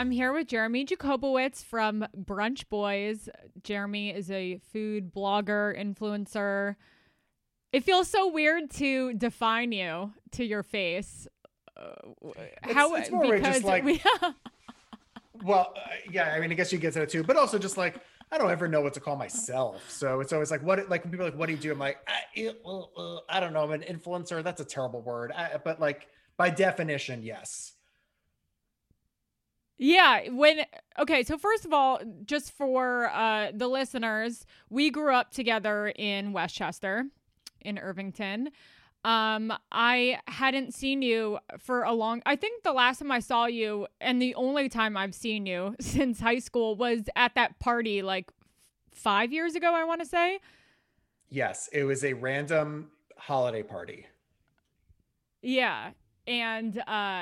I'm here with Jeremy Jacobowitz from Brunch Boys. Jeremy is a food blogger, influencer. It feels so weird to define you to your face. It's more way just like, well, yeah, I mean, I guess you get to it too, but also just like, I don't ever know what to call myself. So it's always like, like when people are like, what do you do? I'm like, I don't know. I'm an influencer. That's a terrible word. But like by definition, yes. Yeah, so first of all, just for the listeners, we grew up together in Westchester, in Irvington. I hadn't seen you for I think the last time I saw you and the only time I've seen you since high school was at that party like 5 years ago, I want to say. Yes, it was a random holiday party. Yeah. And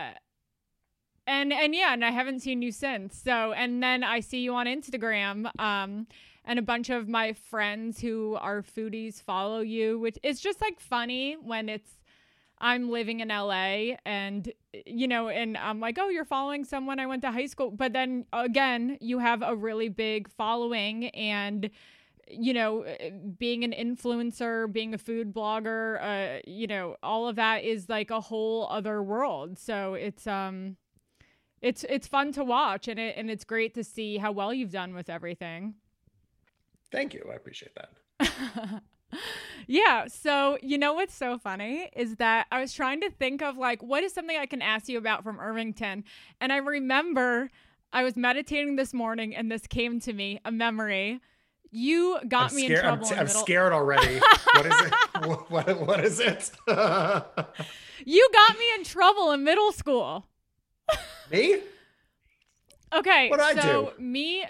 and I haven't seen you since. So, and then I see you on Instagram, and a bunch of my friends who are foodies follow you, which is just like funny when I'm living in LA and, and I'm like, oh, you're following someone I went to high school. But then again, you have a really big following and, being an influencer, being a food blogger, all of that is like a whole other world. So it's fun to watch and it's great to see how well you've done with everything. Thank you. I appreciate that. Yeah. So, what's so funny is that I was trying to think of like, what is something I can ask you about from Irvington? And I remember I was meditating this morning and this came to me, a memory. You got me in trouble. I'm scared already. What is it? What is it? You got me in trouble in middle school. Me? Okay. What'd I do? Me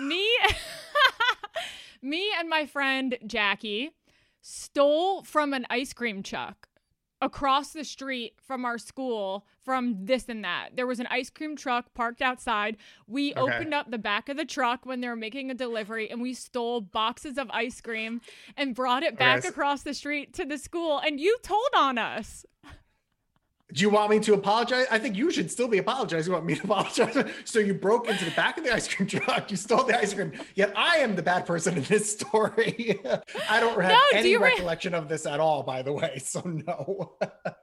and my friend Jackie stole from an ice cream truck across the street from our school from this and that. There was an ice cream truck parked outside. We opened up the back of the truck when they were making a delivery and we stole boxes of ice cream and brought it back across the street to the school. And you told on us. Do you want me to apologize? I think you should still be apologizing. You want me to apologize? So you broke into the back of the ice cream truck. You stole the ice cream. Yet I am the bad person in this story. I don't have any recollection of this at all, by the way. So no.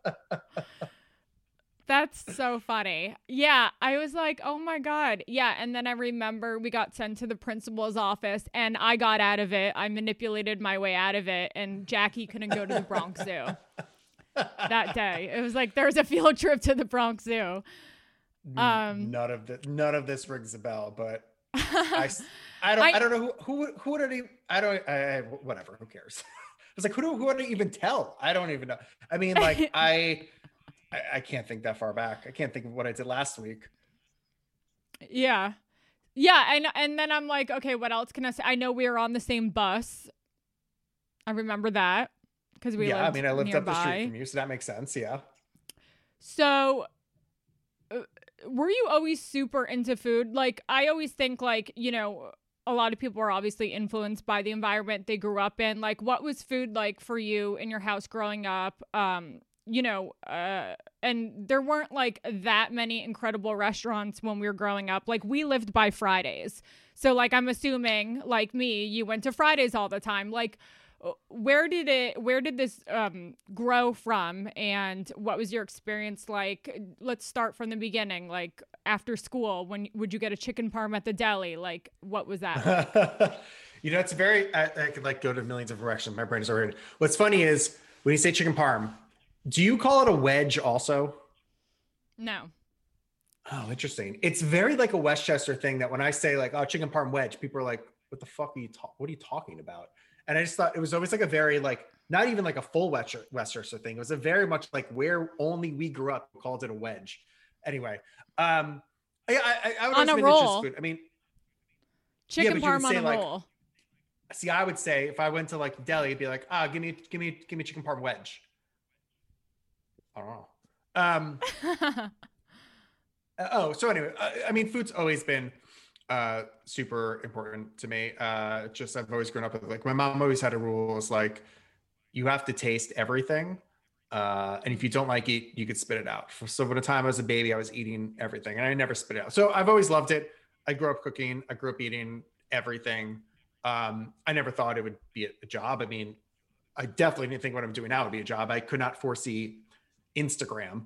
That's so funny. Yeah. I was like, oh my God. Yeah. And then I remember we got sent to the principal's office and I got out of it. I manipulated my way out of it and Jackie couldn't go to the Bronx Zoo. That day it was like there's a field trip to the Bronx Zoo. None of this rings a bell, but I don't know who would it whatever, who cares? I was like, who would I even tell? I don't even know. I mean, like I can't think that far back. I can't think of what I did last week. Yeah, and then I'm like, okay, what else can I say? I know we were on the same bus. I remember that. I lived up the street from you, so that makes sense. Yeah. So, were you always super into food? Like, I always think, like, a lot of people are obviously influenced by the environment they grew up in. Like, what was food like for you in your house growing up? And there weren't like that many incredible restaurants when we were growing up. Like, we lived by Fridays. So, like, I'm assuming, like me, you went to Fridays all the time. Like, where did this grow from and what was your experience like? Let's start from the beginning. Like after school, when would you get a chicken parm at the deli? Like what was that like? It's very, I could like go to millions of directions. My brain is already. What's funny is when you say chicken parm, do you call it a wedge also? No. Oh, interesting. It's very like a Westchester thing that when I say like, oh, chicken parm wedge, people are like, what the fuck what are you talking about? And I just thought it was always like a very like, not even like a full Westchester thing. It was a very much like where only we grew up called it a wedge. Anyway, I would on a roll. Food. I mean, chicken parm on a roll. See, I would say if I went to like deli, it'd be like, give me chicken parm wedge. I don't know. So anyway, I mean, food's always been super important to me. I've always grown up with like my mom always had a rule is like you have to taste everything And if you don't like it, you could spit it out. So by the time I was a baby, I was eating everything and I never spit it out. So I've always loved it. I grew up cooking. I grew up eating everything. I never thought it would be a job. I mean, I definitely didn't think what I'm doing now would be a job. I could not foresee Instagram.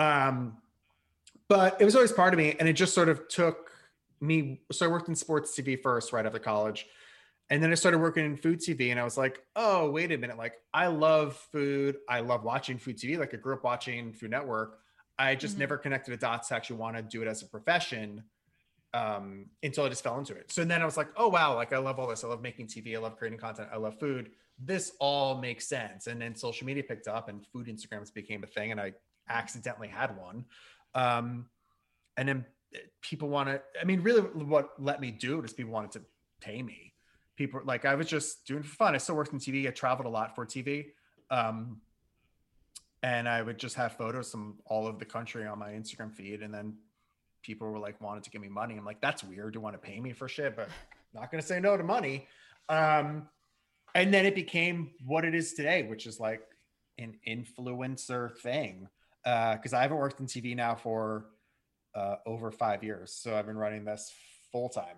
But it was always part of me. And it just sort of took me. So I worked in sports TV first, right after college. And then I started working in food TV and I was like, oh, wait a minute. Like, I love food. I love watching food TV. Like, I grew up watching Food Network. I just never connected the dots to actually want to do it as a profession until I just fell into it. So then I was like, oh, wow. Like, I love all this. I love making TV. I love creating content. I love food. This all makes sense. And then social media picked up and food Instagrams became a thing. And I accidentally had one. And then people want to, I mean, really what let me do it is people wanted to pay me. People like, I was just doing it for fun. I still worked in TV. I traveled a lot for TV. And I would just have photos from all over the country on my Instagram feed. And then people were like, wanted to give me money. I'm like, that's weird. You want to pay me for shit, but I'm not going to say no to money. And then it became what it is today, which is like an influencer thing. Cause I haven't worked in TV now for over 5 years. So I've been running this full time.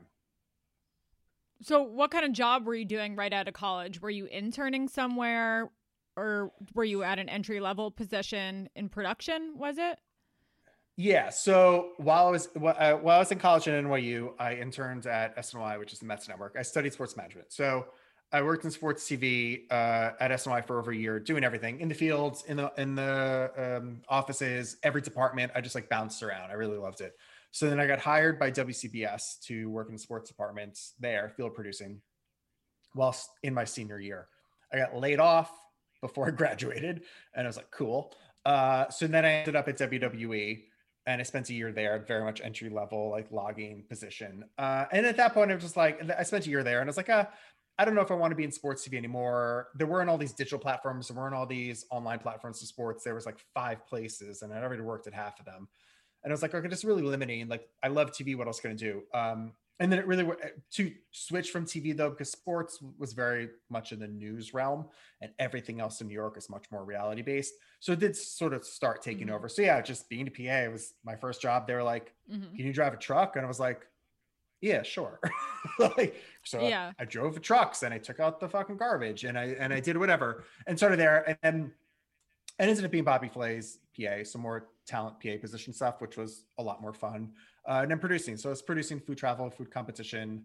So what kind of job were you doing right out of college? Were you interning somewhere or were you at an entry level position in production? Was it? Yeah. So while I was in college at NYU, I interned at SNY, which is the Mets Network. I studied sports management. So I worked in sports TV at SNY for over a year, doing everything in the fields, in the offices, every department. I just like bounced around. I really loved it. So then I got hired by WCBS to work in the sports departments there, field producing, whilst in my senior year. I got laid off before I graduated, and I was like, cool. So then I ended up at WWE, and I spent a year there, very much entry level, like logging position. And at that point, I was just like, I spent a year there, and I was like, I don't know if I want to be in sports TV anymore. There weren't all these digital platforms. There weren't all these online platforms for sports. There was like 5 places, and I already worked at half of them. And I was like, okay, this is really limiting. Like, I love TV. What else can I do? And then it really to switch from TV though, because sports was very much in the news realm and everything else in New York is much more reality based. So it did sort of start taking over. So yeah, just being a PA, it was my first job. They were like, can you drive a truck? And I was like, yeah, sure. I drove the trucks and I took out the fucking garbage and I did whatever and started there. And I ended up being Bobby Flay's PA, some more talent PA position stuff, which was a lot more fun. And then producing. So I was producing food travel, food competition,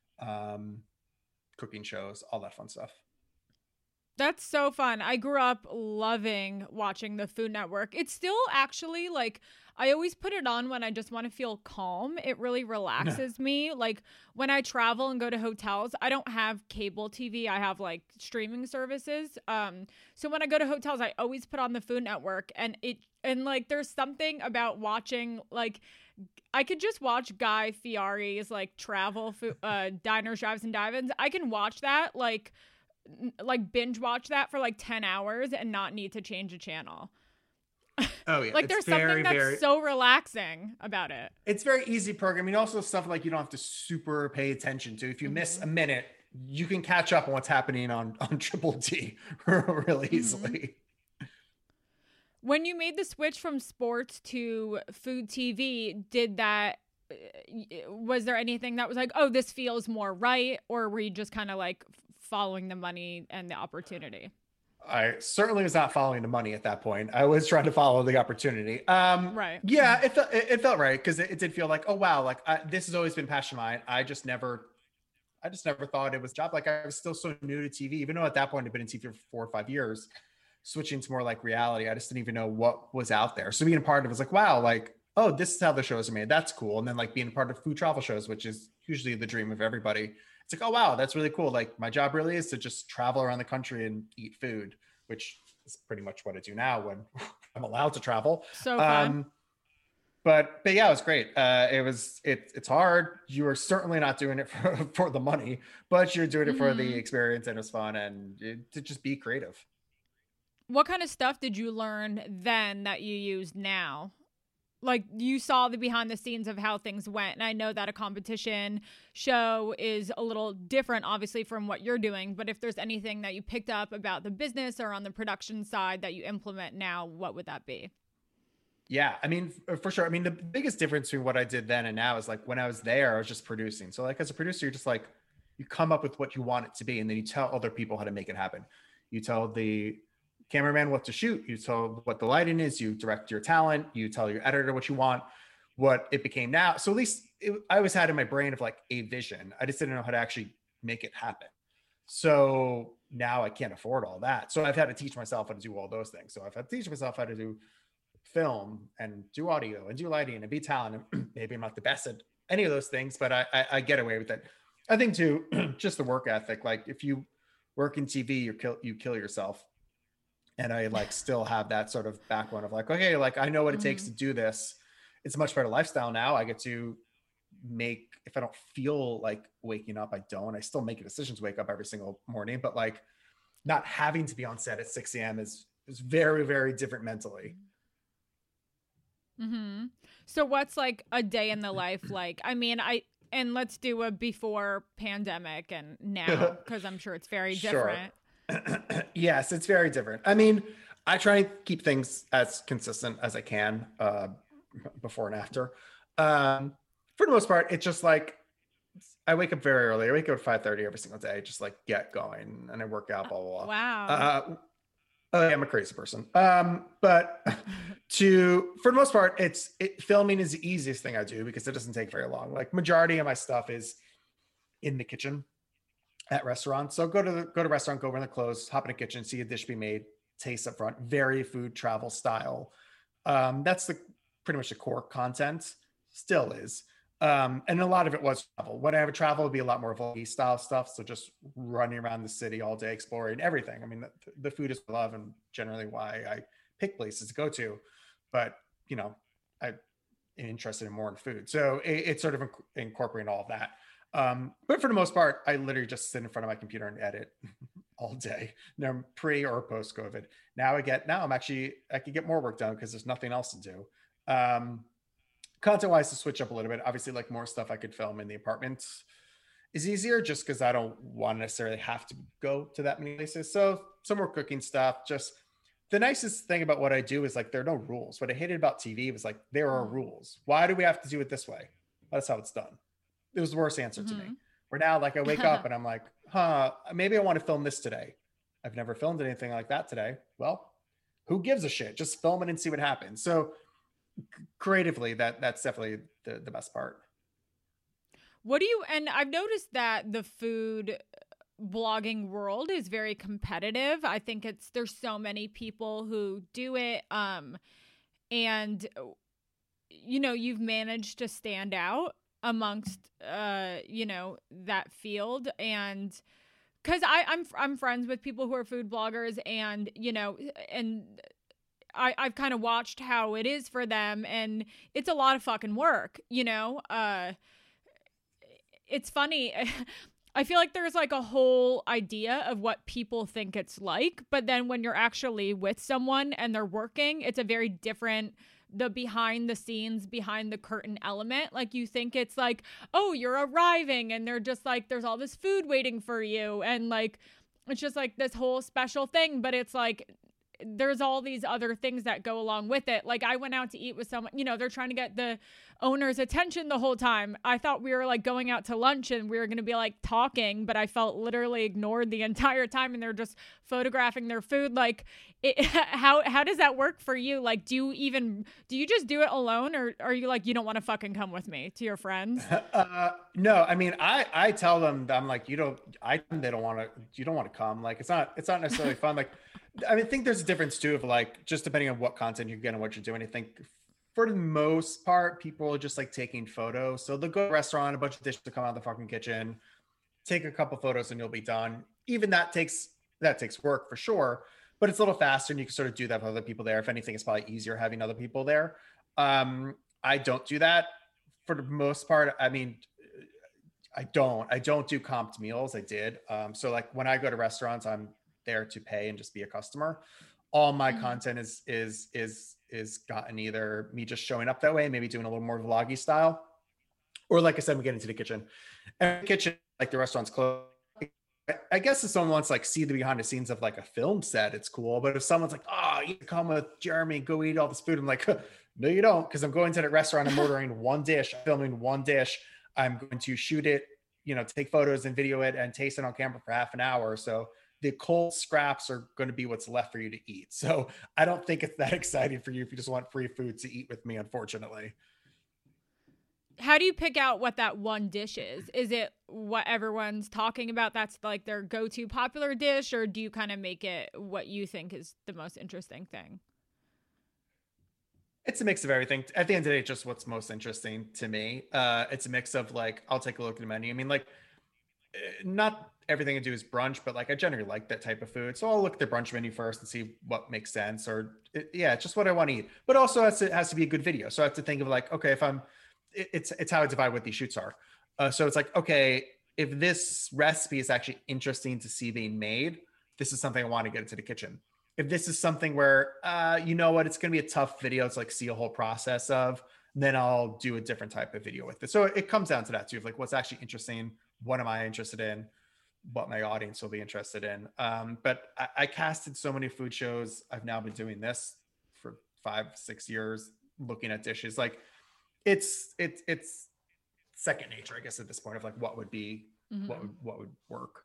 cooking shows, all that fun stuff. That's so fun. I grew up loving watching the Food Network. It's still actually like, I always put it on when I just want to feel calm. It really relaxes me. Like when I travel and go to hotels, I don't have cable TV. I have like streaming services. So when I go to hotels, I always put on the Food Network and like there's something about watching, like I could just watch Guy Fieri's like travel diners, drives and dive-ins. I can watch that like binge watch that for like 10 hours and not need to change a channel. Oh yeah. Like there's something that's so relaxing about it. It's very easy programming. Also stuff like you don't have to super pay attention to. If you miss a minute, you can catch up on what's happening on Triple T really easily. When you made the switch from sports to food TV, was there anything that was like, oh, this feels more right? Or were you just kind of like following the money and the opportunity? I certainly was not following the money at that point. I was trying to follow the opportunity. Right. Yeah, it felt right because it did feel like, oh wow, like this has always been passion of mine. I just never thought it was a job. Like I was still so new to TV, even though at that point I'd been in TV for 4 or 5 years. Switching to more like reality, I just didn't even know what was out there. So being a part of it was like, wow, like, oh, this is how the shows are made. That's cool. And then like being a part of food travel shows, which is usually the dream of everybody. It's like, oh, wow, that's really cool. Like my job really is to just travel around the country and eat food, which is pretty much what I do now when I'm allowed to travel. So fun. But yeah, it was great. It's hard. You are certainly not doing it for the money, but you're doing it for the experience and it's fun and to just be creative. What kind of stuff did you learn then that you use now? like you saw the behind the scenes of how things went. And I know that a competition show is a little different, obviously, from what you're doing. But if there's anything that you picked up about the business or on the production side that you implement now, what would that be? Yeah, I mean, for sure. I mean, the biggest difference between what I did then and now is like when I was there, I was just producing. So like as a producer, you're just like, you come up with what you want it to be, and then you tell other people how to make it happen. You tell the cameraman what to shoot. You tell what the lighting is. You direct your talent. You tell your editor what you want, what it became now. So at least I always had in my brain of like a vision. I just didn't know how to actually make it happen. So now I can't afford all that. So I've had to teach myself how to do all those things. So I've had to teach myself how to do film and do audio and do lighting and be talented. Maybe I'm not the best at any of those things, but I get away with it. I think too, just the work ethic. Like if you work in TV, you kill yourself. And I like still have that sort of backbone of like, okay, like I know what it takes to do this. It's a much better lifestyle now. I get to make, if I don't feel like waking up, I don't. I still make a decision to wake up every single morning, but like not having to be on set at 6 a.m. is very, very different mentally. Mm-hmm. So what's like a day in the life like? I mean, and let's do a before pandemic and now, because I'm sure it's very different. Yes, it's very different. I mean, I try and keep things as consistent as I can before and after. For the most part, it's just like I wake up very early. I wake up at 5:30 every single day, just like get going, and I work out, blah, blah, blah. Wow. I'm a crazy person. But for the most part, filming is the easiest thing I do because it doesn't take very long. Like majority of my stuff is in the kitchen at restaurants. So go to restaurant, go run the clothes, hop in the kitchen, see a dish be made, taste up front, very food travel style. That's pretty much the core content, still is. And a lot of it was travel. When I have travel, it'd be a lot more vloggy style stuff. So just running around the city all day, exploring everything. I mean, the food is love and generally why I pick places to go to. But, you know, I'm interested in more in food. So it's sort of incorporating all of that. But for the most part, I literally just sit in front of my computer and edit all day, no pre or post COVID. Now I could get more work done because there's nothing else to do. Content wise, to switch up a little bit, obviously like more stuff I could film in the apartment is easier just because I don't want to necessarily have to go to that many places. So some more cooking stuff. Just the nicest thing about what I do is like there are no rules. What I hated about TV was like there are rules. Why do we have to do it this way? That's how it's done. It was the worst answer to me. Where now, like I wake up and I'm like, maybe I want to film this today. I've never filmed anything like that today. Well, who gives a shit? Just film it and see what happens. So creatively, that's definitely the best part. And I've noticed that the food blogging world is very competitive. I think there's so many people who do it. And you know, you've managed to stand out amongst that field. And because I'm friends with people who are food bloggers, and I've kind of watched how it is for them, and it's a lot of fucking work. It's funny. I feel like there's like a whole idea of what people think it's like, but then when you're actually with someone and they're working, it's a very different, the behind the scenes, behind the curtain element. Like you think it's like, oh, you're arriving and they're just like, there's all this food waiting for you. And like, it's just like this whole special thing, but it's like, there's all these other things that go along with it. Like I went out to eat with someone, they're trying to get the owner's attention the whole time. I thought we were like going out to lunch and we were going to be like talking, but I felt literally ignored the entire time, and they're just photographing their food. Like how does that work for you? Like, do you just do it alone, or are you like, you don't want to fucking come with me to your friends? No, I mean, I tell them that I'm like, you don't want to come. Like, it's not necessarily fun. Like, I mean, I think there's a difference too of like, just depending on what content you're getting, what you're doing. I think for the most part, people are just like taking photos. So they'll go to a restaurant, a bunch of dishes to come out of the fucking kitchen, take a couple photos and you'll be done. Even that takes work for sure, but it's a little faster and you can sort of do that with other people there. If anything, it's probably easier having other people there. I don't do that for the most part. I mean, I don't do comped meals. I did. So like when I go to restaurants, I'm there to pay and just be a customer. All my content is is gotten either me just showing up that way, maybe doing a little more vloggy style, or like I said, we get into the kitchen. And the kitchen, like the restaurant's closed. I guess if someone wants to like see the behind the scenes of like a film set, it's cool. But if someone's like, oh, you can come with Jeremy, go eat all this food, I'm like, no, you don't, because I'm going to the restaurant, I'm ordering one dish, I'm filming one dish, I'm going to shoot it, take photos and video it and taste it on camera for half an hour. So the cold scraps are going to be what's left for you to eat. So I don't think it's that exciting for you if you just want free food to eat with me, unfortunately. How do you pick out what that one dish is? Is it what everyone's talking about? That's like their go-to popular dish, or do you kind of make it what you think is the most interesting thing? It's a mix of everything. At the end of the day, it's just what's most interesting to me. It's a mix of like, I'll take a look at the menu. I mean, like, not everything I do is brunch, but like I generally like that type of food. So I'll look at the brunch menu first and see what makes sense, or it's just what I want to eat. But also it has to be a good video. So I have to think of like, okay, if it's how I divide what these shoots are. So it's like, okay, if this recipe is actually interesting to see being made, this is something I want to get into the kitchen. If this is something where, you know what, it's going to be a tough video to like see a whole process of, then I'll do a different type of video with it. So it comes down to that too, of like what's actually interesting. What am I interested in? What my audience will be interested in. But I casted so many food shows. I've now been doing this for 5-6 years, looking at dishes. Like it's second nature, I guess, at this point, of like what would be, what would work.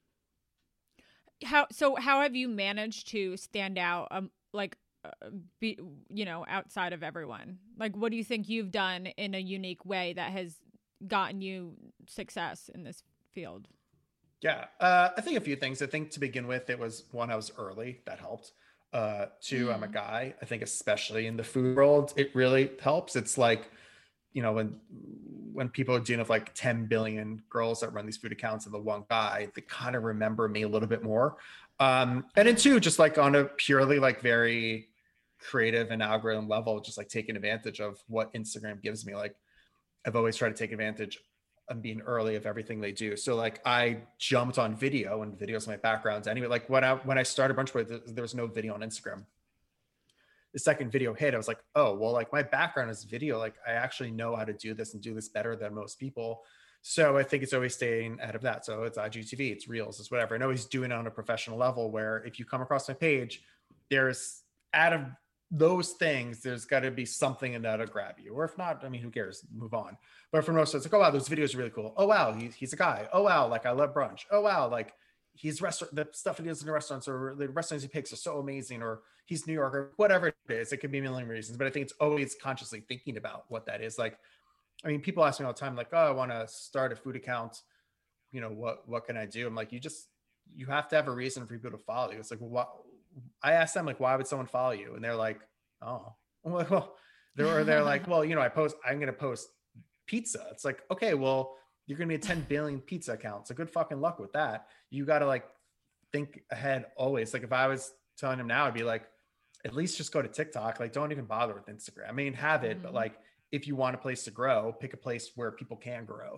How have you managed to stand out, be, outside of everyone? Like, what do you think you've done in a unique way that has gotten you success in this field? Yeah, I think a few things. I think to begin with, it was one, I was early. That helped. Two, I'm a guy. I think especially in the food world, it really helps. It's like, when people are dealing with like 10 billion girls that run these food accounts and the one guy, they kind of remember me a little bit more. And then two, just like on a purely like very creative and algorithm level, just like taking advantage of what Instagram gives me. Like I've always tried to take advantage of being early of everything they do. So like I jumped on video, and video's my background anyway. Like when I started Brunchboy, there was no video on Instagram. The second video hit, I was like, oh, well, like my background is video. Like I actually know how to do this and do this better than most people. So I think it's always staying ahead of that. So it's IGTV, it's Reels, it's whatever. And always doing it on a professional level, where if you come across my page, there's, out of those things, there's got to be something in that'll grab you. Or if not, I mean, who cares? Move on. But for most, it's like, oh wow, those videos are really cool. Oh wow, he's a guy. Oh wow, like I love brunch. Oh wow, like he's the stuff he does in the restaurants, or the restaurants he picks are so amazing, or he's New York, or whatever it is. It could be a million reasons, but I think it's always consciously thinking about what that is. Like, I mean, people ask me all the time, like, oh, I want to start a food account. What can I do? I'm like, you have to have a reason for people to follow you. It's like, well, I asked them, like, why would someone follow you? And they're like, oh, well, they're like, well, I'm going to post pizza. It's like, okay, well, you're going to be a 10 billion pizza account. So good fucking luck with that. You got to like think ahead always. Like if I was telling him now, I'd be like, at least just go to TikTok. Like, don't even bother with Instagram. I mean, have it, but like, if you want a place to grow, pick a place where people can grow.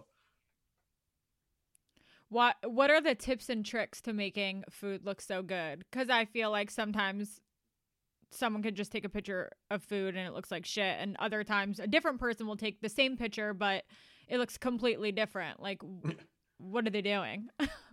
What are the tips and tricks to making food look so good? Because I feel like sometimes someone could just take a picture of food and it looks like shit, and other times a different person will take the same picture but it looks completely different. Like, what are they doing?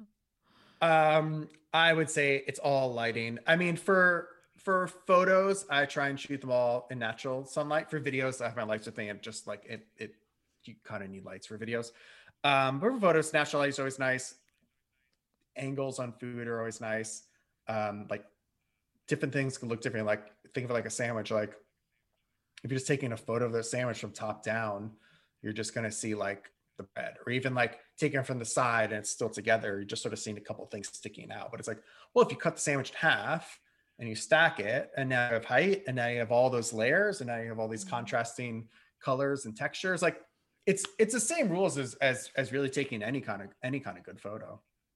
I would say it's all lighting. I mean, for photos, I try and shoot them all in natural sunlight. For videos, I have my lights with me, and just like it you kind of need lights for videos. But for photos, natural light is always nice. Angles on food are always nice. Like different things can look different. Like think of it like a sandwich. Like if you're just taking a photo of the sandwich from top down, you're just going to see like the bread, or even like taking it from the side and it's still together. You're just sort of seeing a couple of things sticking out. But it's like, well, if you cut the sandwich in half and you stack it, and now you have height, and now you have all those layers, and now you have all these contrasting colors and textures. Like it's the same rules as really taking any kind of good photo.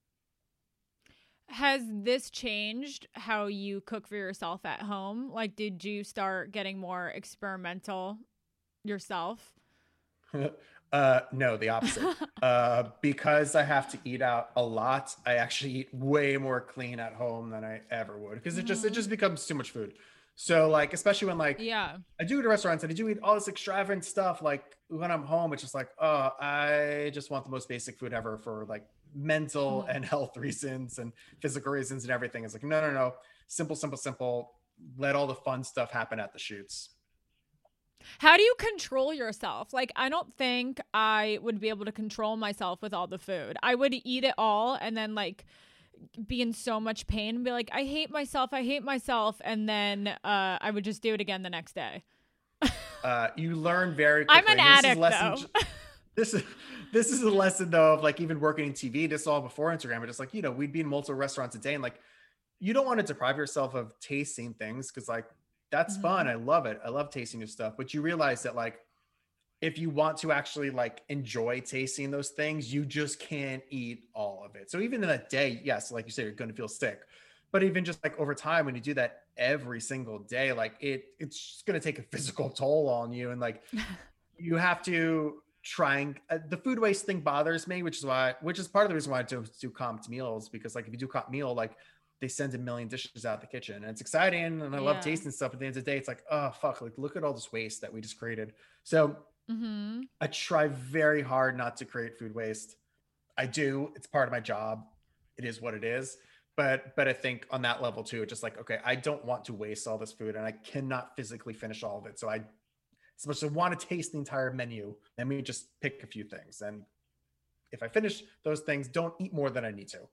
Has this changed how you cook for yourself at home? Like, did you start getting more experimental yourself? No, the opposite. Because I have to eat out a lot, I actually eat way more clean at home than I ever would, because it just becomes too much food. So like, especially when like Yeah. I do eat at restaurants and I do eat all this extravagant stuff, like when I'm home, it's just like, oh, I just want the most basic food ever for like mental Mhm. and health reasons and physical reasons and everything. It's like, no, no, no. Simple, simple, simple. Let all the fun stuff happen at the shoots. How do you control yourself? Like, I don't think I would be able to control myself with all the food. I would eat it all and then like be in so much pain and be like, I hate myself, I hate myself, and then I would just do it again the next day. You learn very I'm quickly. an I mean, this is a addict lesson. though. This is this is a lesson though of like even working in TV. This is all before Instagram, but just like we'd be in multiple restaurants a day, and like you don't want to deprive yourself of tasting things because like that's fun. Mhm. I love it. I love tasting new stuff. But you realize that like if you want to actually like enjoy tasting those things, you just can't eat all of it. So even in a day, yes, like you said, you're going to feel sick. But even just like over time, when you do that every single day, like it's just going to take a physical toll on you. And like you have to try and the food waste thing bothers me, which is part of the reason why I do comped meals, because like if you do comp meal, like they send a million dishes out the kitchen and it's exciting and I love Yeah. tasting stuff. At the end of the day, it's like, oh fuck, like look at all this waste that we just created. So Mhm. I try very hard not to create food waste. I do. It's part of my job. It is what it is. But I think on that level too, it's just like, okay, I don't want to waste all this food and I cannot physically finish all of it. So I as much as I want to taste the entire menu, let me just pick a few things. And if I finish those things, don't eat more than I need to.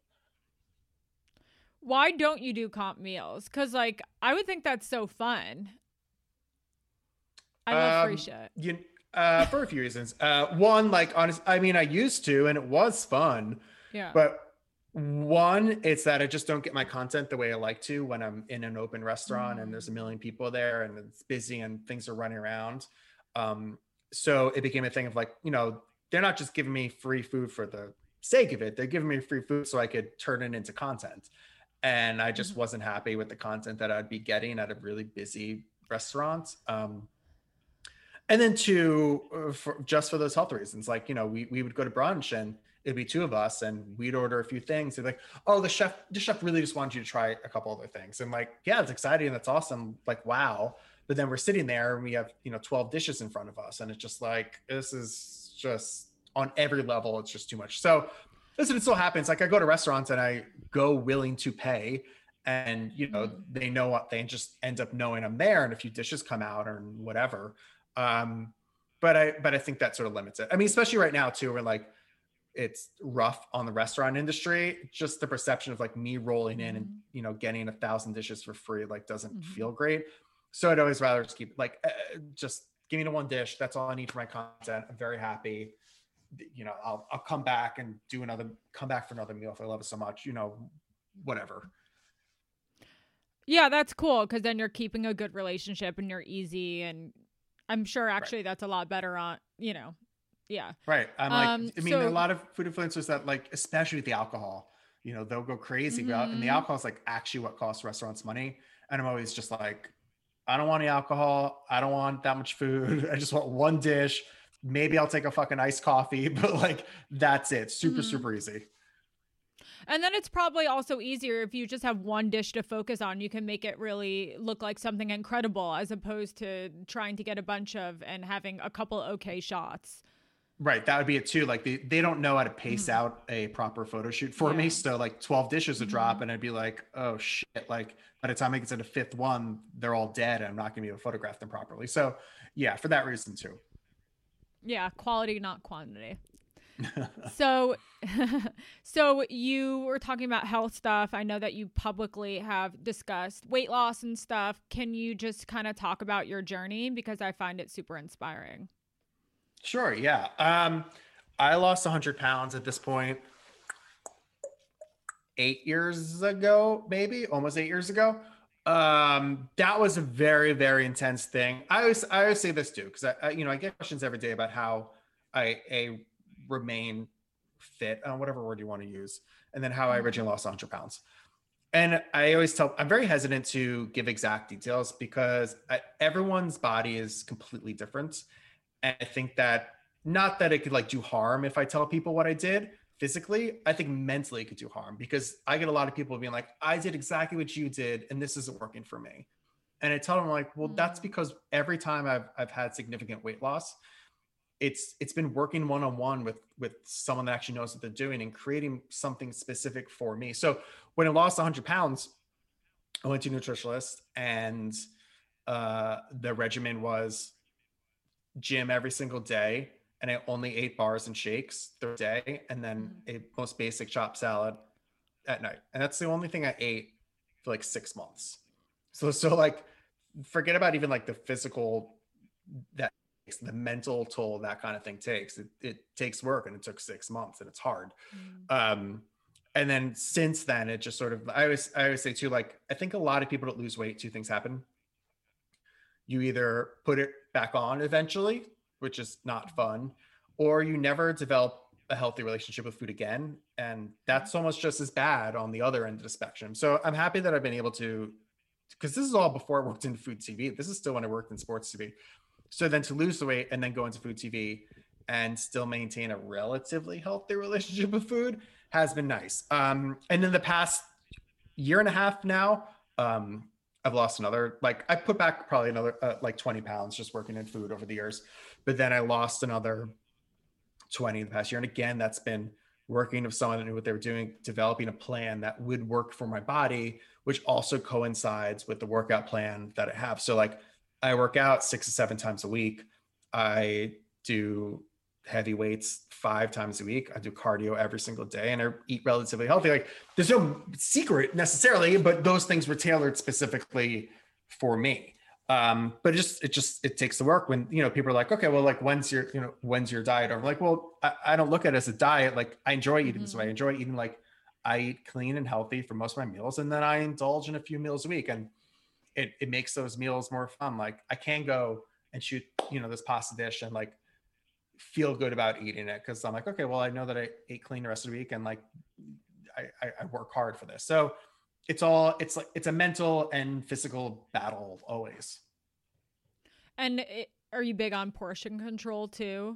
Why don't you do comp meals? Cuz like I would think that's so fun. I love free Um, shit. you for a few reasons. One, like honest, I mean, I used to, and it was fun, Yeah. but one, it's that I just don't get my content the way I like to when I'm in an open restaurant and there's a Mm. million people there and it's busy and things are running around. Um, so it became a thing of like, they're not just giving me free food for the sake of it. They're giving me free food so I could turn it into content. And I just Mhm. wasn't happy with the content that I'd be getting at a really busy restaurant. And then just for those health reasons, like, we would go to brunch and it'd be two of us and we'd order a few things. They're like, oh, the chef really just wanted you to try a couple other things. And like, yeah, it's exciting. That's awesome. Like, wow. But then we're sitting there and we have, 12 dishes in front of us. And it's just like, this is just on every level. It's just too much. So listen, it still happens. Like I go to restaurants and I go willing to pay and, Mhm. they know what they just end up knowing I'm there and a few dishes come out or whatever. um, but I think that sort of limits it. I mean, especially right now too, where like it's rough on the restaurant industry. Just the perception of like me rolling in and Mhm. getting 1,000 dishes for free like doesn't Mhm. feel great. So I'd always rather just keep like just give me the one dish. That's all I need for my content. I'm very happy. I'll come back for another meal if I love it so much. Whatever. Yeah, that's cool cuz then you're keeping a good relationship and you're easy and I'm sure Right. actually that's a lot better on. Yeah. Right. I'm like, I mean, a So lot of food influencers that like, especially with the alcohol, they'll go crazy, and the mhm. alcohol is like actually what costs restaurants money. And I'm always just like, I don't want any alcohol. I don't want that much food. I just want one dish. Maybe I'll take a fucking iced coffee, but like, that's it. Super, Mhm. super easy. And then it's probably also easier if you just have one dish to focus on. You can make it really look like something incredible as opposed to trying to get a bunch of and having a couple okay shots. Right. That would be it too. Like they don't know how to pace Mhm. out a proper photo shoot for me. Yeah. So like 12 dishes would drop Mhm. and I'd be like, oh shit. Like by the time I get to the fifth one, they're all dead and I'm not gonna be able to photograph them properly. So yeah, for that reason too. Yeah, quality not quantity. So so you were talking about health stuff. I know that you publicly have discussed weight loss and stuff. Can you just kind of talk about your journey because I find it super inspiring. Sure, yeah. I lost 100 pounds at this point 8 years ago, maybe almost 8 years ago. That was a very, very intense thing. I always say this too, because I get questions every day about how I remain fit, whatever word you want to use, and then how I Mhm. originally lost 100 pounds. And I always I'm very hesitant to give exact details because everyone's body is completely different. And I think that not that it could like do harm if I tell people what I did physically, I think mentally it could do harm because I get a lot of people being like, I did exactly what you did and this isn't working for me. And I tell them like, well, that's Mm. because every time I've had significant weight loss, it's been working one-on-one with someone that actually knows what they're doing and creating something specific for me. So when I lost 100 pounds, I went to a nutritionist, and the regimen was gym every single day, and I only ate bars and shakes through the day, and then Mhm. a most basic chopped salad at night. And that's the only thing I ate for like 6 months. So like, forget about even like the physical, that the mental toll that kind of thing takes. It takes work, and it took 6 months, and it's hard. Mm. Um, and then since then, it just sort of, I always say too, like, I think a lot of people that lose weight, two things happen. You either put it back on eventually, which is not fun, or you never develop a healthy relationship with food again. And Mhm. that's almost just as bad on the other end of the spectrum. So I'm happy that I've been able to, because this is all before I worked in food TV. This is still when I worked in sports TV. So then to lose the weight and then go into food TV and still maintain a relatively healthy relationship with food has been nice. And in the past year and a half now, I've lost another, like, I put back probably another like 20 pounds just working in food over the years, but then I lost another 20 in the past year. And again, that's been working with someone that knew what they were doing, developing a plan that would work for my body, which also coincides with the workout plan that I have. So like, I work out 6 to 7 times a week. I do heavy weights 5 times a week. I do cardio every single day, and I eat relatively healthy. Like, there's no secret necessarily, but those things were tailored specifically for me. But it takes the work when, people are like, okay, well, like, when's your diet? Or I'm like, well, I don't look at it as a diet. Like, I enjoy eating this way. I Mhm. enjoy eating, like, I eat clean and healthy for most of my meals. And then I indulge in a few meals a week. And it makes those meals more fun. Like, I can go and shoot, this pasta dish and like feel good about eating it. Cause I'm like, okay, well, I know that I ate clean the rest of the week, and like, I work hard for this. So it's a mental and physical battle always. And are you big on portion control too?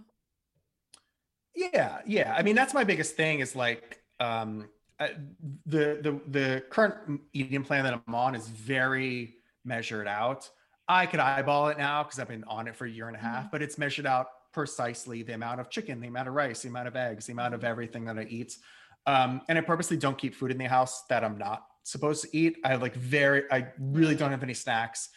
Yeah, yeah. I mean, that's my biggest thing is like, uh, the current eating plan that I'm on is very measured out. I could eyeball it now because I've been on it for a year and a Mhm. half, but it's measured out precisely the amount of chicken, the amount of rice, the amount of eggs, the amount of Mhm. everything that I eat. And I purposely don't keep food in the house that I'm not supposed to eat. I really Yeah. don't have any snacks.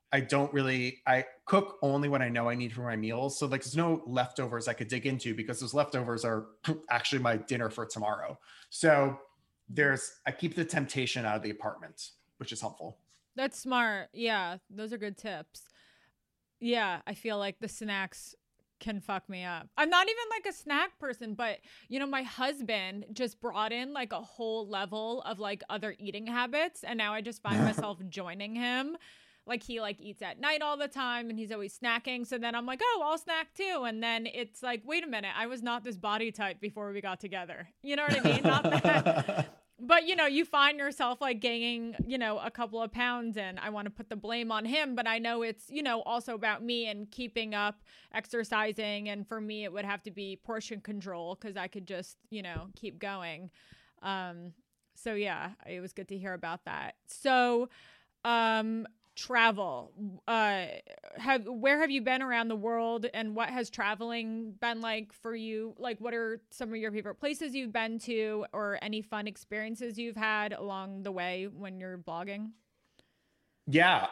I cook only when I know I need for my meals. So like, there's no leftovers I could dig into, because those leftovers are actually my dinner for tomorrow. So Mhm. I keep the temptation out of the apartment, which is helpful. That's smart. Yeah, those are good tips. Yeah, I feel like the snacks can fuck me up. I'm not even like a snack person, but my husband just brought in like a whole level of like other eating habits, and now I just find myself joining him. Like he like eats at night all the time, and he's always snacking. So then I'm like, "Oh, I'll snack too." And then it's like, "Wait a minute, I was not this body type before we got together." You know what I mean? Not that, but you find yourself like gaining a couple of pounds, and I want to put the blame on him, but I know it's also about me and keeping up exercising, and for me it would have to be portion control because I could just keep going. um so yeah, it was good to hear about that. So um travel, have where have you been around the world, and what has traveling been like for you? Like, what are some of your favorite places you've been to, or any fun experiences you've had along the way when you're blogging? Yeah,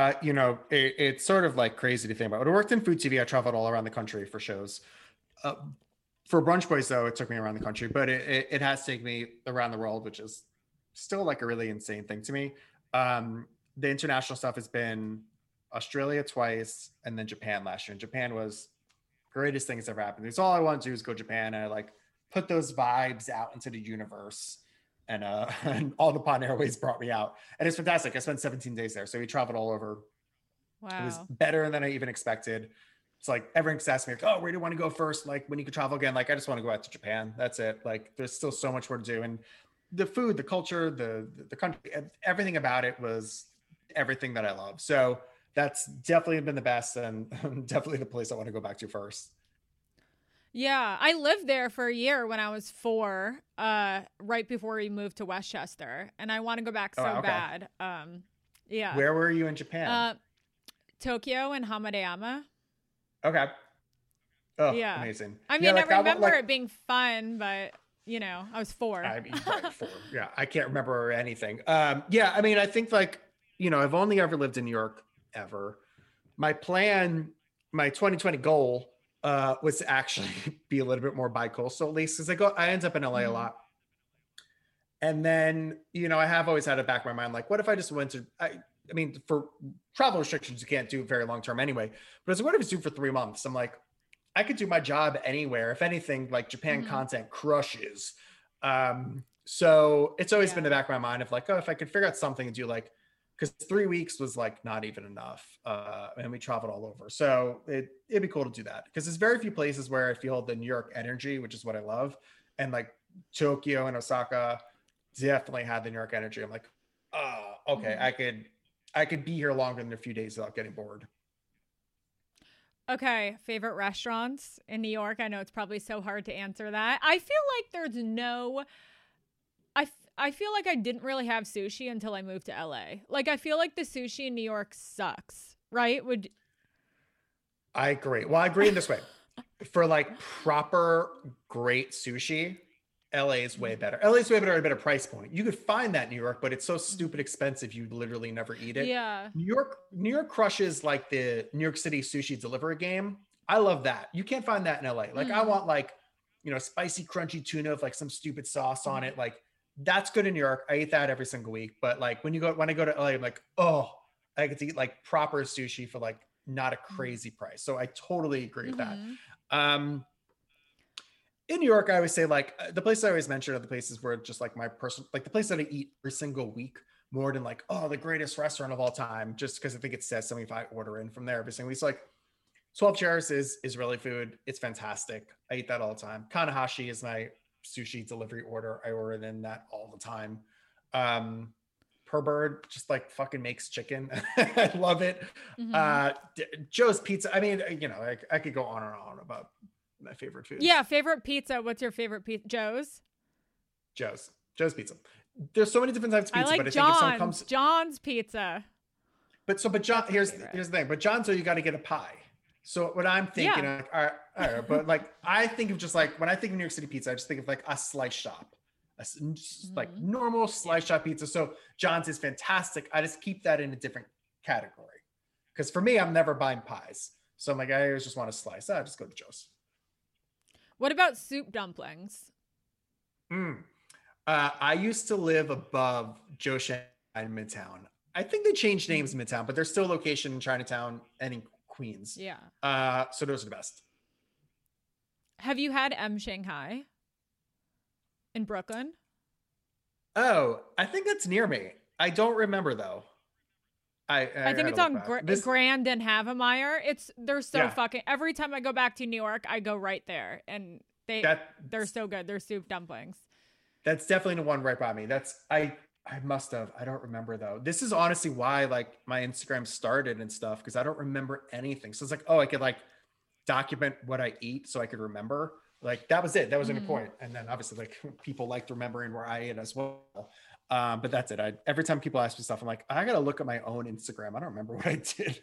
it's sort of like crazy to think about. When I worked in food TV, I traveled all around the country for shows. Uh, for Brunch Boys, though, it took me around the country, but it has taken me around the world, which is still like a really insane thing to me. The international stuff has been Australia twice, and then Japan last year. And Japan was greatest thing that's ever happened. Because all I want to do is go to Japan, and I like put those vibes out into the universe. And and all the Pod Airways brought me out, and it's fantastic. I spent 17 days there, so we traveled all over. It was Wow. better than I even expected. It's like everyone asks me, like, "Oh, where do you want to go first? Like, when you could travel again?" Like, I just want to go out to Japan. That's it. Like, there's still so much more to do, and the food, the culture, the country, everything about it was everything that I love. So that's definitely been the best, and definitely the place I want to go back to first. Yeah, I lived there for a year when I was 4, right before we moved to Westchester, and I want to go back Oh, so wow, okay. bad. Yeah. Where were you in Japan? Tokyo and Hamarayama. Okay. Oh, Yeah. amazing. I Yeah, mean, I like I want remember like it being fun, but I was 4. I mean, right, four. Yeah, I can't remember anything. Yeah, I mean, I think like, I've only ever lived in New York ever. My plan, my 2020 goal, was to actually be a little bit more bi-coastal at least, because I end up in LA a Hmm. lot. And then, I have always had it back in my mind, like, what if I just went to, I mean, for travel restrictions, you can't do very long term anyway. But as what if it's do for 3 months? I'm like, I could do my job anywhere. If anything, like Japan Hmm. content crushes. So it's always been in Yeah. the back of my mind of like, oh, if I could figure out something to do, like, because 3 weeks was like not even enough. And we traveled all over. So it'd be cool to do that because there's very few places where I feel the New York energy, which is what I love. And like Tokyo and Osaka definitely had the New York energy. I'm like, oh, okay, Hmm. I could be here longer than a few days without getting bored. Okay, favorite restaurants in New York. I know it's probably so hard to answer that. I feel like there's no I feel like I didn't really have sushi until I moved to LA. Like I feel like the sushi in New York sucks, right? Would I agree. Well, I agree in this way. For like proper great sushi, LA is way better. LA is way better at a better price point. You could find that in New York, but it's so stupid expensive you literally never eat it. Yeah. New York crushes like the New York City sushi delivery game. I love that. You can't find that in LA. Like I Mm. want like, spicy crunchy tuna with like some stupid sauce on Mhm. it. Like that's good in New York. I eat that every single week. But like when I go to LA, I'm like, oh, I get to eat like proper sushi for like not a crazy price. So I totally agree with that. Mhm. Um, in New York, I always say like the places I always mention are the places where just like my personal, like the place that I eat every single week more than like, oh, the greatest restaurant of all time, just because I think it says something if I order in from there every single week. So like 12 Chairs is Israeli food. It's fantastic. I eat that all the time. Kanahashi is my sushi delivery order. I order in that all the time. Um, Per Bird just like fucking makes chicken. I love it. Mhm. Joe's Pizza. I mean, I could go on and on about my favorite Yeah, foods. favorite pizza. What's your favorite pizza? Joe's? Joe's Pizza. There's so many different types of I pizza, but like I think if someone John's. comes, John's pizza. but John, That's my here's favorite. the thing. But John, so you got to get a pie. So what I'm thinking, Yeah. like, all right, but like I think of just like when I think of New York City pizza, I just think of like a slice shop, just like Mhm. normal Yeah. slice shop pizza. So John's is fantastic. I just keep that in a different category because for me, I'm never buying pies. So I'm like, I always just want a slice. I just go to Joe's. What about soup dumplings? Mm. I used to live above Joe Shan in Midtown. I think they changed names Mhm. in Midtown, but there's still a location in Chinatown and in Queens. Yeah. So those are the best. Have you had M Shanghai in Brooklyn? Oh, I think that's near me. I don't remember though. I I think had to it's look on back. This, Grand and Havemeyer. They're so yeah, fucking. Every time I go back to New York, I go right there, and that they're so good. They're soup dumplings. that's definitely the one right by me. I must have. I don't remember though. This is honestly why like my Instagram started and stuff because I don't remember anything. So it's like, oh, I could like document what I eat so I could remember. Like that was it. That was the only Hmm. point. And then obviously like people liked remembering where I ate as well. But that's it. Every time people ask me stuff, I'm like, I gotta look at my own Instagram. I don't remember what I did.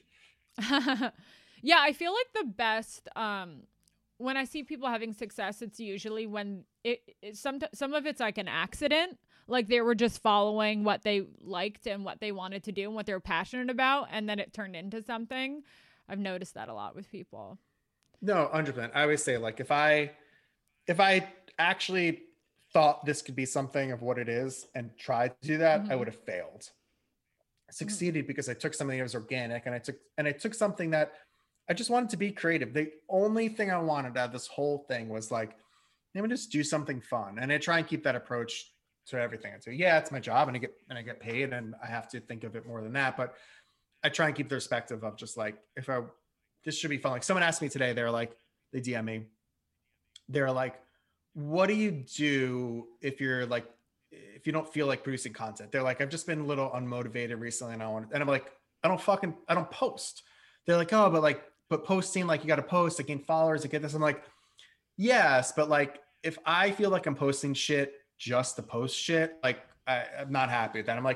Yeah, I feel like the best when I see people having success, it's usually when some of it's like an accident, like they were just following what they liked and what they wanted to do and what they were passionate about, and then it turned into something. I've noticed that a lot with people. No, 100%. I always say like if I actually thought this could be something of what it is and tried to do that, I Hmm. would have failed. I Hmm. succeeded because I took something that was organic and I took something that I just wanted to be creative. The only thing I wanted out of this whole thing was like, let me just do something fun. And I try and keep that approach to everything I do. Yeah, it's my job and I get paid and I have to think of it more than that. But I try and keep the perspective of just like, this should be fun. Like someone asked me today, they DM me, they're like, what do you do if you don't feel like producing content? They're like, I've just been a little unmotivated recently and I'm like, I don't post. They're like, oh, but posting, like you got to post, I gain followers, I get this. I'm like, yes, but like if I feel like I'm posting shit just to post shit, like I'm not happy with that. I'm like,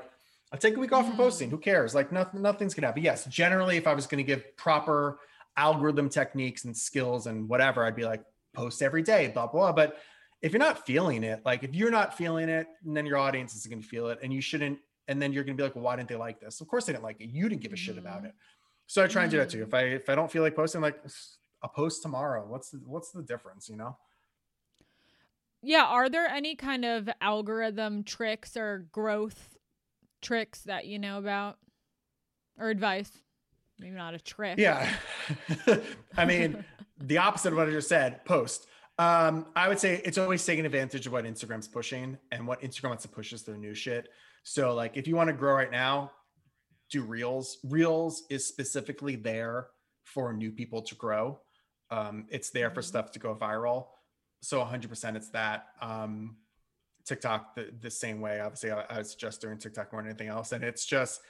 I'll take a week off from posting. Who cares? Like nothing's gonna happen. Yes, generally, if I was gonna give proper algorithm techniques and skills and whatever, I'd be like, post every day, blah, blah. But if you're not feeling it, like if you're not feeling it, then your audience is gonna feel it. And you shouldn't, and then you're gonna be like, well, why didn't they like this? Of course they didn't like it. You didn't give a shit about it. So I try and do that too. If I don't feel like posting, like I'll post tomorrow. What's the difference, you know? Yeah. Are there any kind of algorithm tricks or growth tricks that you know about, or advice? Maybe not a trick. Yeah. I mean, the opposite of what I just said, post. I would say it's always taking advantage of what Instagram's pushing, and what Instagram wants to push is their new shit. So like if you want to grow right now, do reels. Reels is specifically there for new people to grow. It's there for stuff to go viral. So 100% it's that. TikTok the same way. Obviously, I was just doing TikTok more than anything else, and it's just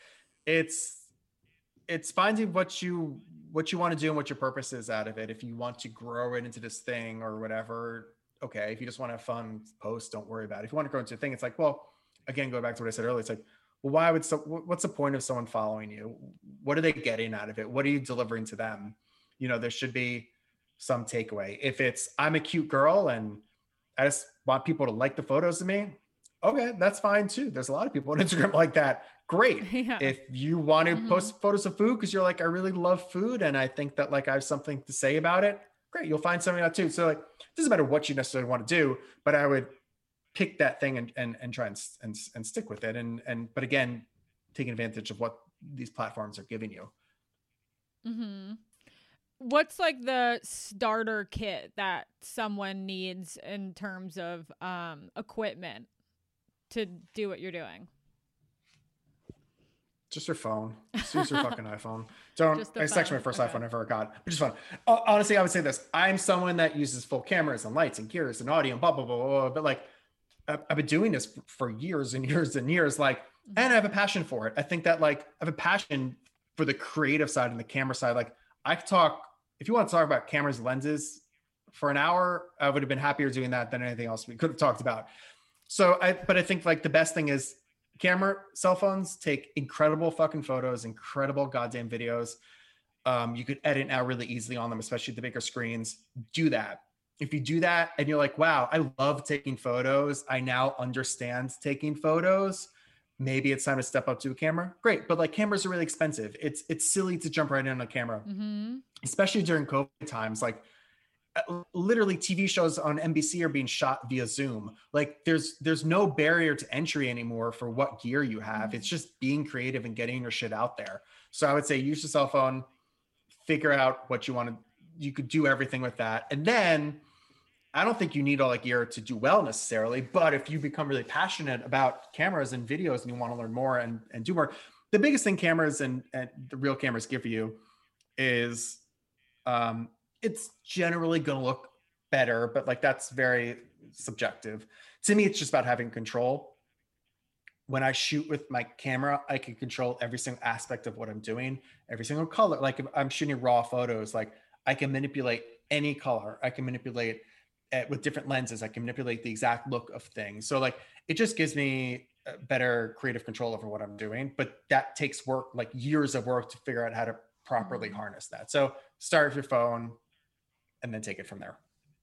it's finding what you want to do and what your purpose is out of it. If you want to grow it into this thing or whatever, okay. If you just want to have fun, post, don't worry about it. If you want to grow into a thing, it's like, well, again, go back to what I said earlier. It's like, well, what's the point of someone following you? What are they getting out of it? What are you delivering to them? You know, there should be some takeaway. If it's, I'm a cute girl and I just want people to like the photos of me, okay, that's fine too. There's a lot of people on Instagram like that. Great. Yeah. If you want to post photos of food because you're like, I really love food and I think that like I have something to say about it, great. You'll find something out too. So like, it doesn't matter what you necessarily want to do, but I would pick that thing and try and stick with it. But again, taking advantage of what these platforms are giving you. What's like the starter kit that someone needs in terms of equipment to do what you're doing? Just your phone. Just use your fucking iPhone. It's actually my first iPhone I ever got, which is fun. Honestly, I would say this. I'm someone that uses full cameras and lights and gears and audio and blah, blah, blah, blah. But like, I've been doing this for years and years and years. Like, and I have a passion for it. I think that like, I have a passion for the creative side and the camera side. Like I could talk, if you want to talk about cameras, lenses for an hour, I would have been happier doing that than anything else we could have talked about. But I think like the best thing is cell phones take incredible fucking photos, incredible goddamn videos. You could edit now really easily on them, especially the bigger screens. Do that. If you do that and you're like, wow, I love taking photos. I now understand taking photos. Maybe it's time to step up to a camera. Great. But like cameras are really expensive. It's silly to jump right in on a camera, especially during COVID times. Like literally TV shows on NBC are being shot via Zoom. Like there's no barrier to entry anymore for what gear you have. It's just being creative and getting your shit out there. So I would say use your cell phone, figure out what you want to, you could do everything with that. And then I don't think you need all that gear to do well necessarily, but if you become really passionate about cameras and videos and you want to learn more and do more, the biggest thing cameras and the real cameras give you is it's generally going to look better, but like that's very subjective. To me, it's just about having control. When I shoot with my camera, I can control every single aspect of what I'm doing, every single color. Like if I'm shooting raw photos, like I can manipulate any color. I can manipulate it with different lenses. I can manipulate the exact look of things. So like, it just gives me better creative control over what I'm doing, but that takes work, like years of work to figure out how to properly harness that. So start with your phone and then take it from there.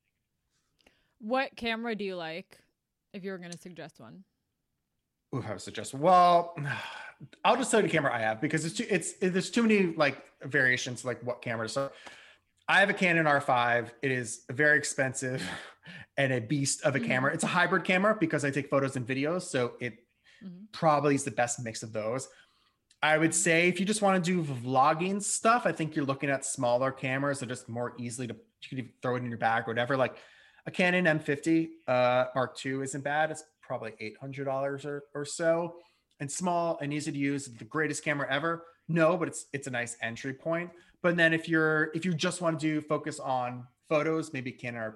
What camera do you like if you were going to suggest one? Ooh, I would suggest, well, I'll just tell you the camera I have because there's too many like variations, like what camera. So I have a Canon R5. It is very expensive and a beast of a camera. It's a hybrid camera because I take photos and videos. So it probably is the best mix of those. I would say if you just want to do vlogging stuff, I think you're looking at smaller cameras that are just more easily you could throw it in your bag or whatever. Like a Canon M50 Mark II isn't bad. It's probably $800 or so, and small and easy to use. The greatest camera ever? No, but it's a nice entry point. But then if you just want to focus on photos, maybe Canon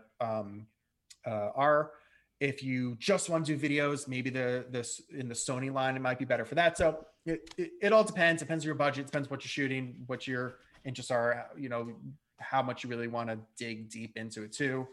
R. If you just want to do videos, maybe this in the Sony line, it might be better for that. So it all depends. Depends on your budget. Depends what you're shooting, what your interests are. You know, how much you really want to dig deep into it too.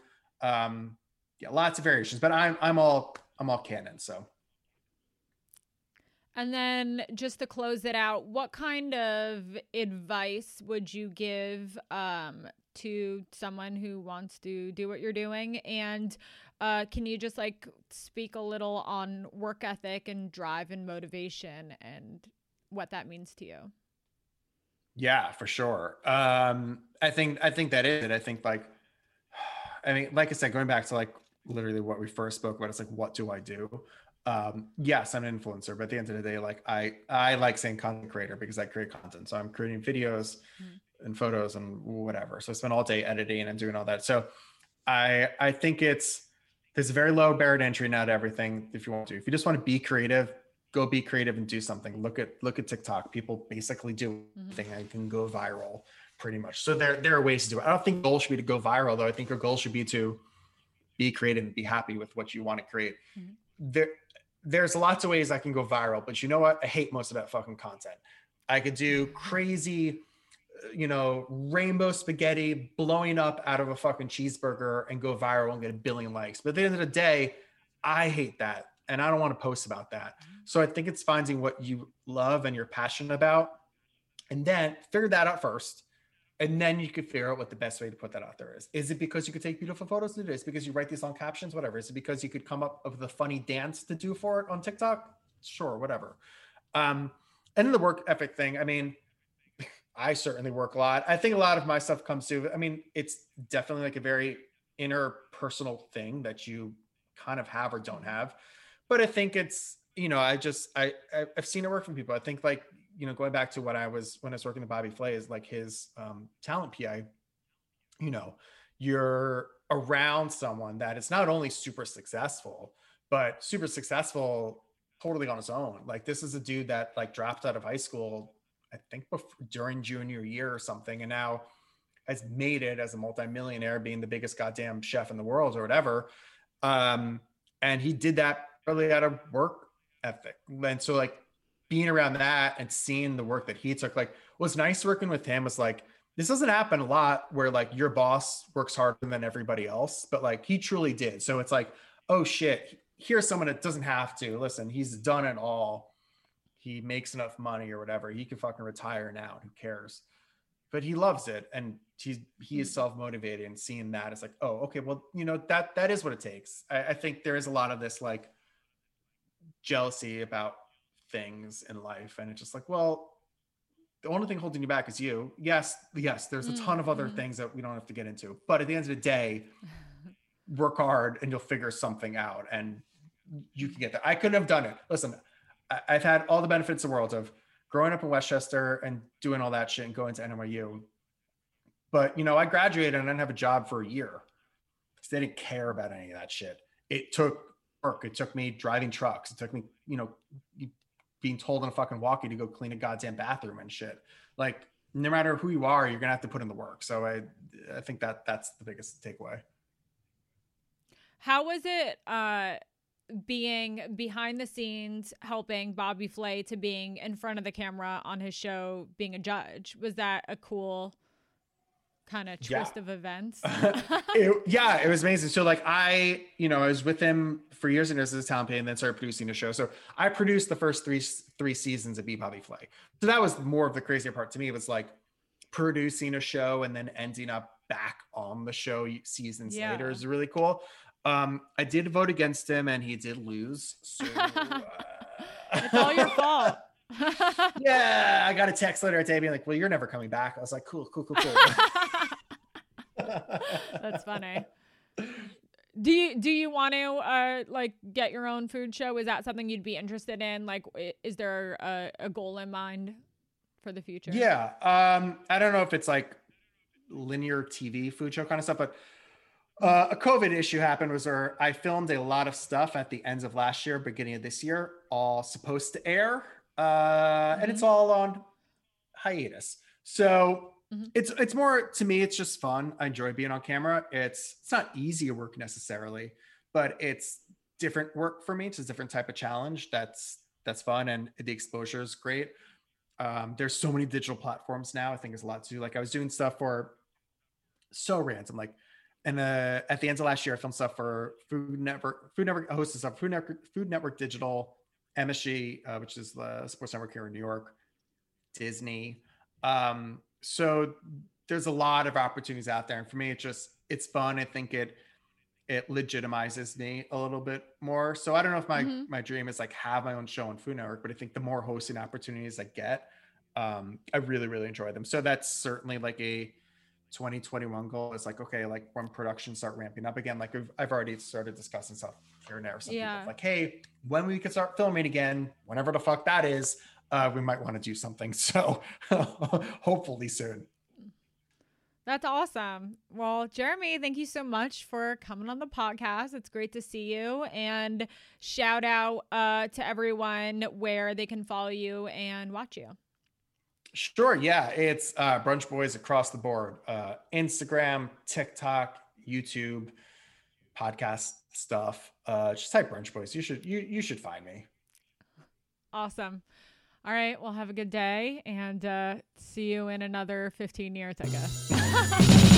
Yeah, lots of variations. But I'm all Canon. So And then just to close it out, what kind of advice would you give to someone who wants to do what you're doing? And can you just like speak a little on work ethic and drive and motivation and what that means to you? Yeah, for sure. I think that is it. I think like, I mean, like I said, going back to like literally what we first spoke about, it's like, what do I do? Yes, I'm an influencer, but at the end of the day, like I like saying content creator because I create content. So I'm creating videos and photos and whatever. So I spend all day editing and doing all that. So I think there's a very low barrier to entry now to everything. If you want to, if you just want to be creative, go be creative and do something. Look at TikTok. People basically do anything and can go viral pretty much. So there are ways to do it. I don't think the goal should be to go viral though. I think your goal should be to be creative and be happy with what you want to create. There's lots of ways I can go viral, but you know what? I hate most of that fucking content. I could do crazy, rainbow spaghetti blowing up out of a fucking cheeseburger and go viral and get 1 billion likes. But at the end of the day, I hate that. And I don't want to post about that. So I think it's finding what you love and you're passionate about, and then figure that out first. And then you could figure out what the best way to put that out there is. Is it because you could take beautiful photos to do this? Because you write these long captions, whatever. Is it because you could come up with a funny dance to do for it on TikTok? Sure, whatever. And then the work ethic thing. I mean, I certainly work a lot. I think a lot of my stuff comes to, I mean, it's definitely like a very interpersonal thing that you kind of have or don't have. But I think it's, I've seen it work from people. I think like, going back to when I was working with Bobby Flay is like his talent PI, you're around someone that is not only super successful, but super successful totally on his own. Like this is a dude that like dropped out of high school, I think during junior year or something. And now has made it as a multimillionaire, being the biggest goddamn chef in the world or whatever. And he did that really out of work ethic. And so like, being around that and seeing the work that he took, like what's nice working with him was like, this doesn't happen a lot where like your boss works harder than everybody else, but like he truly did. So it's like, oh shit, here's someone that doesn't have to listen. He's done it all. He makes enough money or whatever. He can fucking retire now. Who cares? But he loves it. And he is self-motivated, and seeing that it's like, oh, okay, well, that is what it takes. I think there is a lot of this like jealousy about things in life, and it's just like, well, the only thing holding you back is you. Yes, there's a ton of other things that we don't have to get into, but at the end of the day, work hard and you'll figure something out and you can get there. I couldn't have done it. Listen, I've had all the benefits of the world of growing up in Westchester and doing all that shit and going to NYU, but I graduated and I didn't have a job for a year because they didn't care about any of that shit. It took work. It took me driving trucks. It took me being told on a fucking walkie to go clean a goddamn bathroom and shit. Like, no matter who you are, you're gonna have to put in the work. So I think that's the biggest takeaway. How was it being behind the scenes, helping Bobby Flay, to being in front of the camera on his show, being a judge? Was that a cool kind of twist of events? It was amazing. So like I was with him for years and years as a talent PA, and then started producing the show. So I produced the first three seasons of Be Bobby Flay. So that was more of the crazier part to me. It was like producing a show and then ending up back on the show seasons later is really cool. I did vote against him and he did lose. So it's all your fault. Yeah, I got a text later today being like, well, you're never coming back. I was like, cool. That's funny. Do you want to like get your own food show? Is that something you'd be interested in? Like, is there a goal in mind for the future? Yeah. I don't know if it's like linear TV food show kind of stuff, but a COVID issue happened where I filmed a lot of stuff at the ends of last year, beginning of this year, all supposed to air. And it's all on hiatus. So it's more, to me, it's just fun. I enjoy being on camera. It's not easy work necessarily, but it's different work for me. It's a different type of challenge. That's fun. And the exposure is great. There's so many digital platforms now. I think there's a lot to do. Like I was doing stuff for so random, like, and at the end of last year, I filmed stuff for Food Network. I hosted stuff for Food Network Digital, MSG, which is the sports network here in New York, Disney. So there's a lot of opportunities out there. And for me, it's fun. I think it legitimizes me a little bit more. So I don't know if my dream is like have my own show on Food Network, but I think the more hosting opportunities I get, I really, really enjoy them. So that's certainly like a 2021 goal. It's like, okay, like when production start ramping up again, like I've already started discussing stuff here and there with some people. Like, hey, when we can start filming again, whenever the fuck that is, we might want to do something. So hopefully soon. That's awesome. Well, Jeremy, thank you so much for coming on the podcast. It's great to see you, and shout out to everyone where they can follow you and watch you. Sure. Yeah. It's Brunch Boys across the board. Instagram, TikTok, YouTube, podcast stuff. Just type Brunch Boys. You should find me. Awesome. All right. Well, have a good day, and see you in another 15 years, I guess.